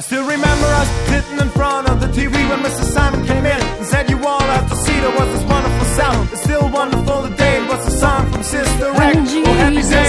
Still remember us sitting in front of the TV when Mr. Simon came in and said, you all have to see there was this wonderful sound. It's still wonderful today. What's the song from Sister Act? Oh, happy day.